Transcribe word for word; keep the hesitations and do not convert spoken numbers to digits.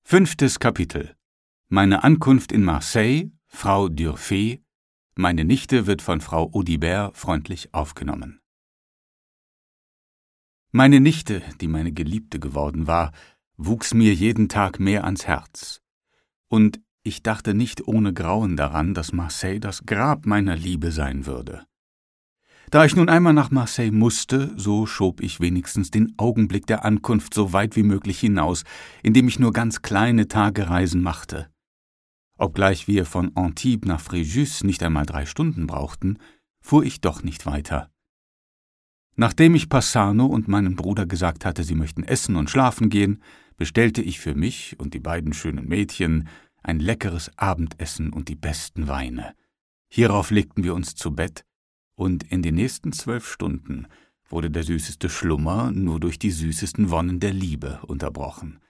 Fünftes Kapitel. Meine Ankunft in Marseille, Frau d'Urfé, meine Nichte wird von Frau Audibert freundlich aufgenommen. Meine Nichte, die meine Geliebte geworden war, wuchs mir jeden Tag mehr ans Herz. Und ich dachte nicht ohne Grauen daran, dass Marseille das Grab meiner Liebe sein würde. Da ich nun einmal nach Marseille musste, so schob ich wenigstens den Augenblick der Ankunft so weit wie möglich hinaus, indem ich nur ganz kleine Tagereisen machte. Obgleich wir von Antibes nach Fréjus nicht einmal drei Stunden brauchten, fuhr ich doch nicht weiter. Nachdem ich Passano und meinem Bruder gesagt hatte, sie möchten essen und schlafen gehen, bestellte ich für mich und die beiden schönen Mädchen ein leckeres Abendessen und die besten Weine. Hierauf legten wir uns zu Bett, und in den nächsten zwölf Stunden wurde der süßeste Schlummer nur durch die süßesten Wonnen der Liebe unterbrochen.